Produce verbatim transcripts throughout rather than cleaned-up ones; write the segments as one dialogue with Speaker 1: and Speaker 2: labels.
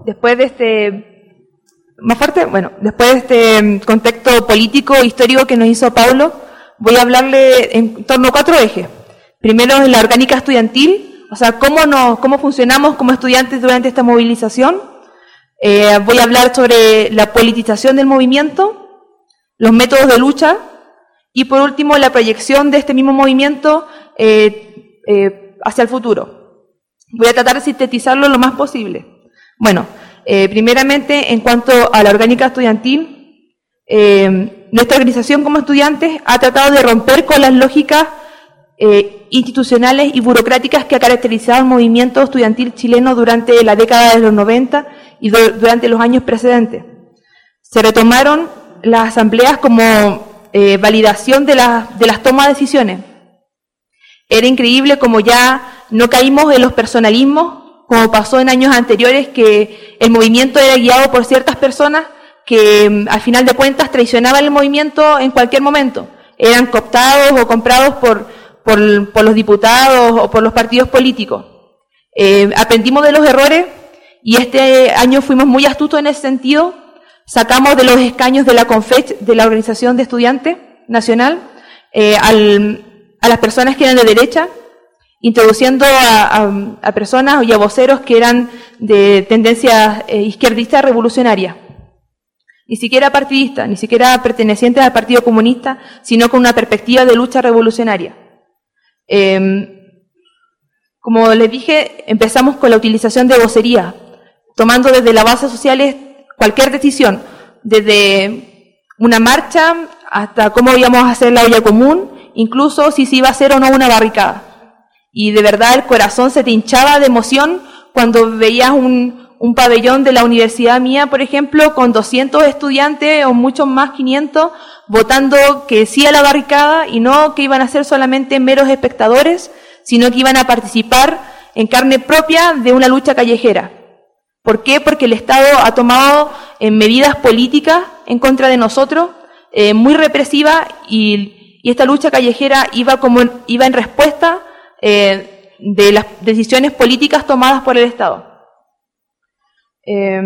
Speaker 1: después de este, más fuerte, bueno, después de este contexto político histórico que nos hizo Paulo, voy a hablarle en torno a cuatro ejes. Primero, la orgánica estudiantil, o sea, cómo, nos, cómo funcionamos como estudiantes durante esta movilización. Eh, voy a hablar sobre la politización del movimiento, los métodos de lucha, y por último, la proyección de este mismo movimiento eh, eh, hacia el futuro. Voy a tratar de sintetizarlo lo más posible. Bueno, eh, primeramente, en cuanto a la orgánica estudiantil, eh, nuestra organización como estudiantes ha tratado de romper con las lógicas eh, institucionales y burocráticas que ha caracterizado el movimiento estudiantil chileno durante la década de los noventa y do, durante los años precedentes. Se retomaron las asambleas como eh, validación de, la, de las tomas de decisiones. Era increíble como ya no caímos en los personalismos, como pasó en años anteriores, que el movimiento era guiado por ciertas personas que al final de cuentas traicionaban el movimiento en cualquier momento. Eran cooptados o comprados por, por, por los diputados o por los partidos políticos. Eh, aprendimos de los errores y este año fuimos muy astutos en ese sentido. Sacamos de los escaños de la CONFECH, de la Organización de Estudiantes Nacional, eh, al, a las personas que eran de derecha, introduciendo a, a, a personas y a voceros que eran de tendencia eh, izquierdista revolucionaria. Ni siquiera partidista, ni siquiera pertenecientes al Partido Comunista, sino con una perspectiva de lucha revolucionaria. Eh, como les dije, empezamos con la utilización de vocería, tomando desde las bases sociales cualquier decisión, desde una marcha hasta cómo íbamos a hacer la olla común, incluso si se iba a hacer o no una barricada. Y de verdad el corazón se te hinchaba de emoción cuando veías un, un pabellón de la universidad mía, por ejemplo, con doscientos estudiantes o muchos más, quinientos, votando que sí a la barricada y no que iban a ser solamente meros espectadores, sino que iban a participar en carne propia de una lucha callejera. ¿Por qué? Porque el Estado ha tomado eh, medidas políticas en contra de nosotros, eh, muy represivas, y, y esta lucha callejera iba, como, iba en respuesta eh, de las decisiones políticas tomadas por el Estado. Eh,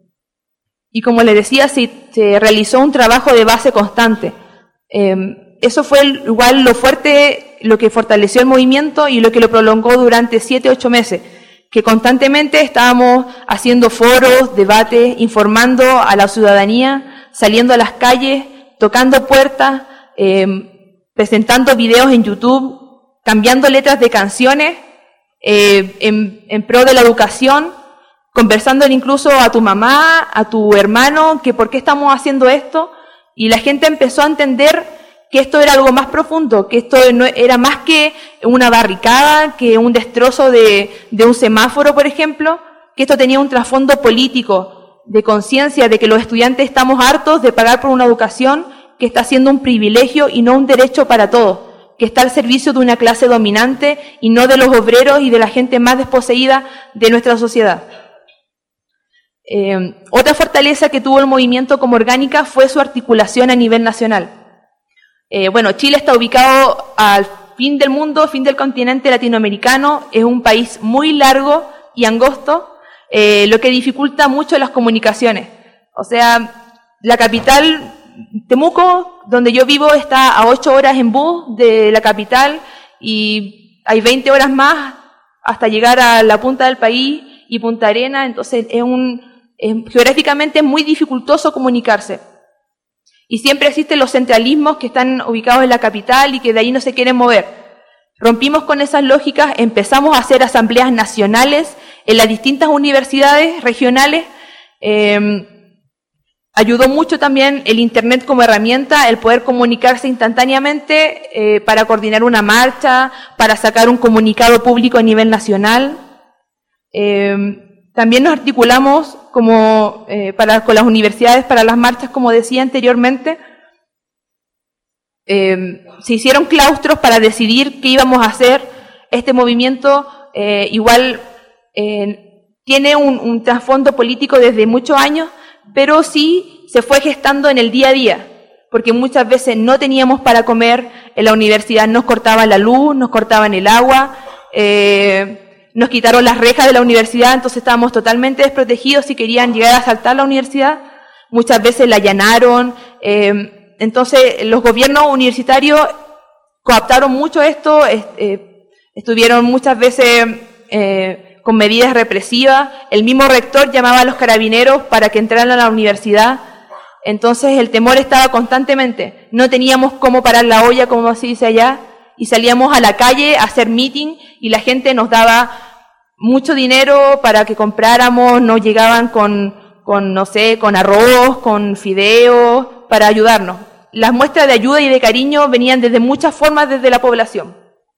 Speaker 1: y como les decía, se, se realizó un trabajo de base constante. Eh, eso fue el, igual lo fuerte, lo que fortaleció el movimiento y lo que lo prolongó durante siete, ocho meses, que constantemente estábamos haciendo foros, debates, informando a la ciudadanía, saliendo a las calles, tocando puertas, eh, presentando videos en YouTube, cambiando letras de canciones eh, en, en pro de la educación, conversando incluso a tu mamá, a tu hermano, que por qué estamos haciendo esto, y la gente empezó a entender que esto era algo más profundo, que esto no era más que una barricada, que un destrozo de, de un semáforo, por ejemplo, que esto tenía un trasfondo político, de conciencia de que los estudiantes estamos hartos de pagar por una educación que está siendo un privilegio y no un derecho para todos, que está al servicio de una clase dominante y no de los obreros y de la gente más desposeída de nuestra sociedad. Eh, otra fortaleza que tuvo el movimiento como orgánica fue su articulación a nivel nacional. Eh, bueno, Chile está ubicado al fin del mundo, fin del continente latinoamericano, es un país muy largo y angosto, eh, lo que dificulta mucho las comunicaciones. O sea, la capital, Temuco, donde yo vivo, está a ocho horas en bus de la capital y hay veinte horas más hasta llegar a la punta del país y Punta Arena, entonces es un, es, geográficamente es muy dificultoso comunicarse. Y siempre existen los centralismos que están ubicados en la capital y que de ahí no se quieren mover. Rompimos con esas lógicas, empezamos a hacer asambleas nacionales en las distintas universidades regionales. Eh, ayudó mucho también el Internet como herramienta, el poder comunicarse instantáneamente eh, para coordinar una marcha, para sacar un comunicado público a nivel nacional. Eh, También nos articulamos como, eh, para, con las universidades para las marchas, como decía anteriormente. Eh, se hicieron claustros para decidir qué íbamos a hacer. Este movimiento eh, igual eh, tiene un, un trasfondo político desde muchos años, pero sí se fue gestando en el día a día, porque muchas veces no teníamos para comer, en la universidad nos cortaban la luz, nos cortaban el agua, eh, nos quitaron las rejas de la universidad, entonces estábamos totalmente desprotegidos si querían llegar a asaltar la universidad. Muchas veces la allanaron. Eh, entonces los gobiernos universitarios cooptaron mucho esto, eh, estuvieron muchas veces eh, con medidas represivas. El mismo rector llamaba a los carabineros para que entraran a la universidad. Entonces el temor estaba constantemente. No teníamos cómo parar la olla, como se dice allá, y salíamos a la calle a hacer meeting y la gente nos daba mucho dinero para que compráramos, nos llegaban con, con no sé, con arroz, con fideos, para ayudarnos. Las muestras de ayuda y de cariño venían desde muchas formas desde la población.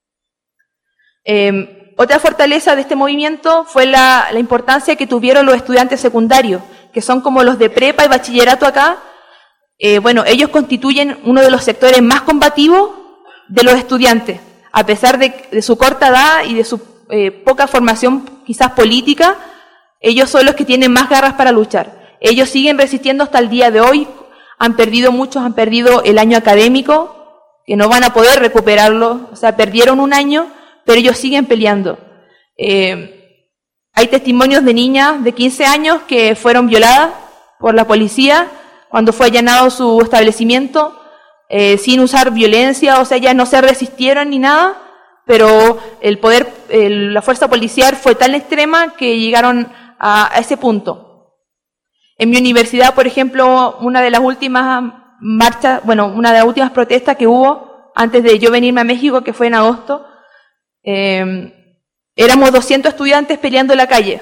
Speaker 1: Eh, otra fortaleza de este movimiento fue la, la importancia que tuvieron los estudiantes secundarios, que son como los de prepa y bachillerato acá. Eh, bueno, ellos constituyen uno de los sectores más combativos de los estudiantes, a pesar de, de su corta edad y de su eh, poca formación quizás política. Ellos son los que tienen más garras para luchar. Ellos siguen resistiendo hasta el día de hoy. Han perdido, muchos han perdido el año académico, que no van a poder recuperarlo. O sea, perdieron un año, pero ellos siguen peleando. Eh, hay testimonios de niñas de quince años que fueron violadas por la policía cuando fue allanado su establecimiento, eh, sin usar violencia. O sea, ellas no se resistieron ni nada, pero el poder, el, la fuerza policial fue tan extrema que llegaron a, a ese punto. En mi universidad, por ejemplo, una de las últimas marchas, bueno, una de las últimas protestas que hubo antes de yo venirme a México, que fue en agosto, eh, éramos doscientos estudiantes peleando en la calle.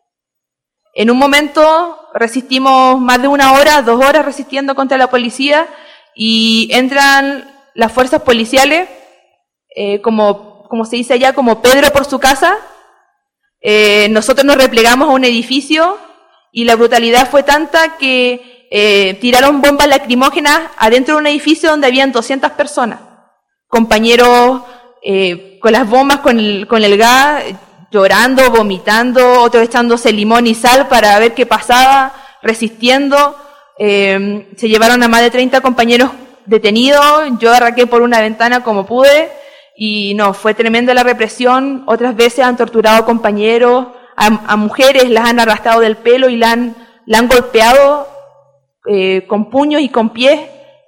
Speaker 1: En un momento resistimos más de una hora, dos horas resistiendo contra la policía, y entran las fuerzas policiales, eh, como, como se dice allá, como Pedro por su casa. Eh, nosotros nos replegamos a un edificio y la brutalidad fue tanta que eh, tiraron bombas lacrimógenas adentro de un edificio donde habían doscientas personas. Compañeros eh, con las bombas, con el, con el gas, llorando, vomitando, otros echándose limón y sal para ver qué pasaba, resistiendo. Eh, se llevaron a más de treinta compañeros detenidos. Yo arranqué por una ventana como pude y no, fue tremenda la represión. Otras veces han torturado compañeros, a, a mujeres las han arrastrado del pelo y la han, la han golpeado eh, con puños y con pies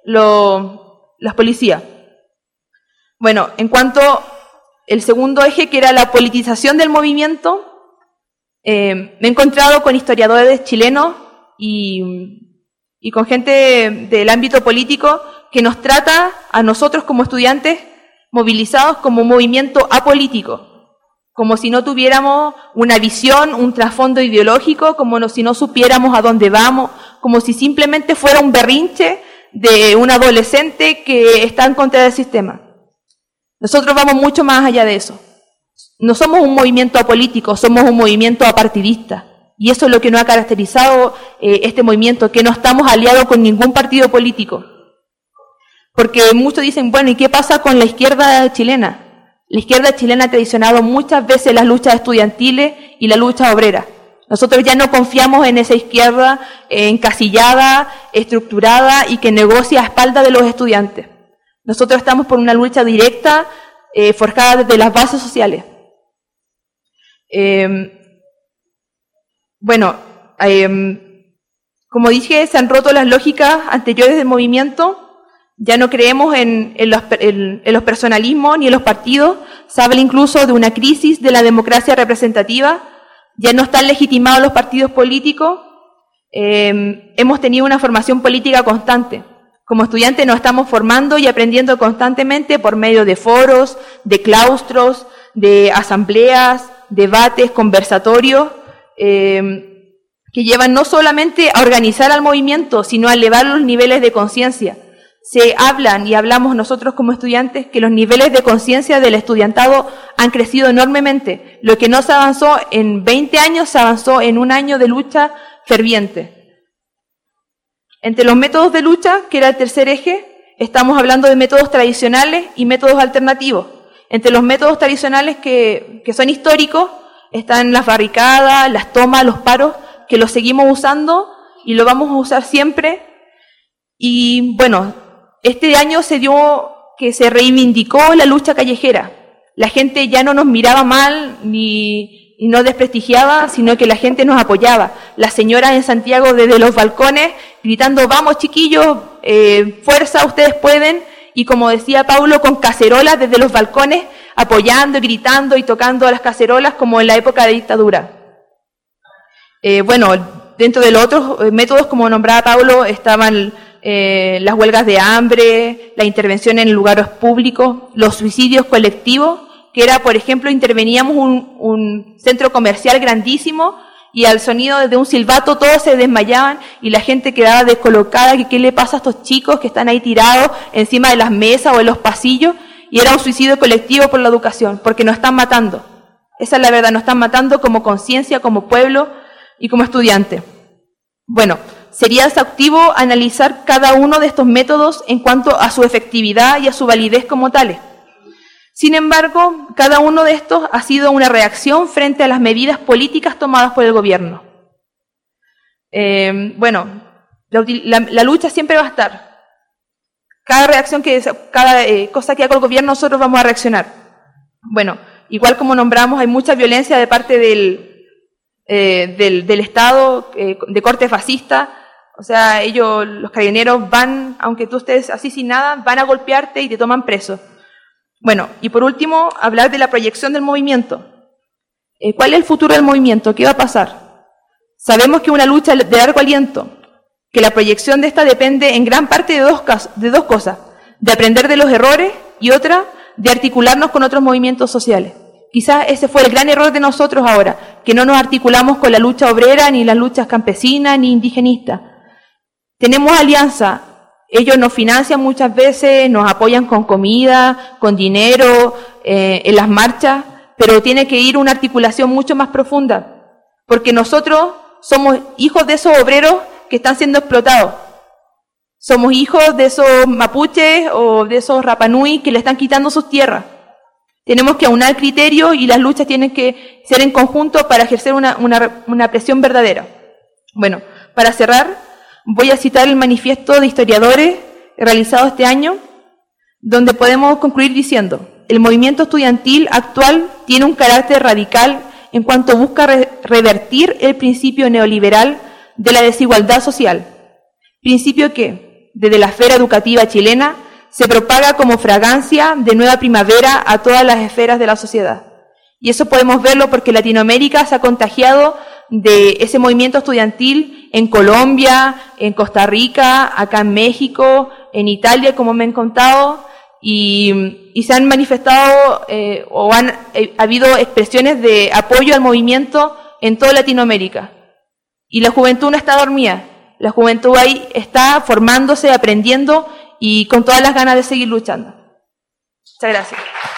Speaker 1: lo, las policías. Bueno, en cuanto al segundo eje, que era la politización del movimiento, eh, me he encontrado con historiadores chilenos y y con gente del ámbito político que nos trata a nosotros como estudiantes movilizados como un movimiento apolítico, como si no tuviéramos una visión, un trasfondo ideológico, como si no supiéramos a dónde vamos, como si simplemente fuera un berrinche de un adolescente que está en contra del sistema. Nosotros vamos mucho más allá de eso. No somos un movimiento apolítico, somos un movimiento apartidista. Y eso es lo que nos ha caracterizado eh, este movimiento, que no estamos aliados con ningún partido político. Porque muchos dicen, bueno, ¿y qué pasa con la izquierda chilena? La izquierda chilena ha traicionado muchas veces las luchas estudiantiles y la lucha obrera. Nosotros ya no confiamos en esa izquierda eh, encasillada, estructurada y que negocia a espaldas de los estudiantes. Nosotros estamos por una lucha directa, eh, forjada desde las bases sociales. Eh, Bueno, eh, como dije, se han roto las lógicas anteriores del movimiento. Ya no creemos en, en, los, en, en los personalismos ni en los partidos. Se habla incluso de una crisis de la democracia representativa. Ya no están legitimados los partidos políticos. Eh, hemos tenido una formación política constante. Como estudiantes nos estamos formando y aprendiendo constantemente por medio de foros, de claustros, de asambleas, debates, conversatorios, Eh, que llevan no solamente a organizar al movimiento, sino a elevar los niveles de conciencia. Se hablan y hablamos nosotros como estudiantes que los niveles de conciencia del estudiantado han crecido enormemente. Lo que no se avanzó en veinte años, se avanzó en un año de lucha ferviente. Entre los métodos de lucha, que era el tercer eje, estamos hablando de métodos tradicionales y métodos alternativos. Entre los métodos tradicionales que, que son históricos, están las barricadas, las tomas, los paros, que los seguimos usando y lo vamos a usar siempre. Y bueno, este año se dio que se reivindicó la lucha callejera. La gente ya no nos miraba mal, ni, y no desprestigiaba, sino que la gente nos apoyaba. Las señoras en Santiago desde los balcones gritando, vamos chiquillos, eh, fuerza, ustedes pueden, y como decía Paulo, con cacerolas desde los balcones, apoyando, gritando y tocando las cacerolas como en la época de dictadura. Eh, bueno, dentro de los otros métodos, como nombraba Paulo, estaban eh, las huelgas de hambre, la intervención en lugares públicos, los suicidios colectivos, que era, por ejemplo, interveníamos un, un centro comercial grandísimo y al sonido de un silbato todos se desmayaban y la gente quedaba descolocada, que qué le pasa a estos chicos que están ahí tirados encima de las mesas o en los pasillos, y era un suicidio colectivo por la educación, porque nos están matando. Esa es la verdad, nos están matando como conciencia, como pueblo y como estudiante. Bueno, sería exhaustivo analizar cada uno de estos métodos en cuanto a su efectividad y a su validez como tales. Sin embargo, cada uno de estos ha sido una reacción frente a las medidas políticas tomadas por el gobierno. Eh, bueno, la, la, la lucha siempre va a estar. Cada reacción, que cada eh, cosa que haga el gobierno, nosotros vamos a reaccionar. Bueno, igual como nombramos, hay mucha violencia de parte del, eh, del, del Estado, eh, de corte fascista. O sea, ellos, los carabineros, van, aunque tú estés así sin nada, van a golpearte y te toman preso. Bueno, y por último, hablar de la proyección del movimiento. Eh, ¿Cuál es el futuro del movimiento? ¿Qué va a pasar? Sabemos que es una lucha de largo aliento, que la proyección de esta depende en gran parte de dos, de dos cosas, de aprender de los errores y otra, de articularnos con otros movimientos sociales. Quizás ese fue el gran error de nosotros ahora, que no nos articulamos con la lucha obrera, ni las luchas campesinas, ni indigenistas. Tenemos alianza. Ellos nos financian muchas veces, nos apoyan con comida, con dinero, eh, en las marchas, pero tiene que ir una articulación mucho más profunda, porque nosotros somos hijos de esos obreros que están siendo explotados. Somos hijos de esos mapuches o de esos rapanui que le están quitando sus tierras. Tenemos que aunar criterios y las luchas tienen que ser en conjunto para ejercer una, una, una presión verdadera. Bueno, para cerrar, voy a citar el manifiesto de historiadores realizado este año, donde podemos concluir diciendo: el movimiento estudiantil actual tiene un carácter radical en cuanto busca re revertir el principio neoliberal de la desigualdad social, principio que, desde la esfera educativa chilena, se propaga como fragancia de nueva primavera a todas las esferas de la sociedad. Y eso podemos verlo porque Latinoamérica se ha contagiado de ese movimiento estudiantil en Colombia, en Costa Rica, acá en México, en Italia, como me han contado, y, y se han manifestado eh, o han eh, habido expresiones de apoyo al movimiento en toda Latinoamérica. Y la juventud no está dormida, la juventud ahí está formándose, aprendiendo y con todas las ganas de seguir luchando. Muchas gracias.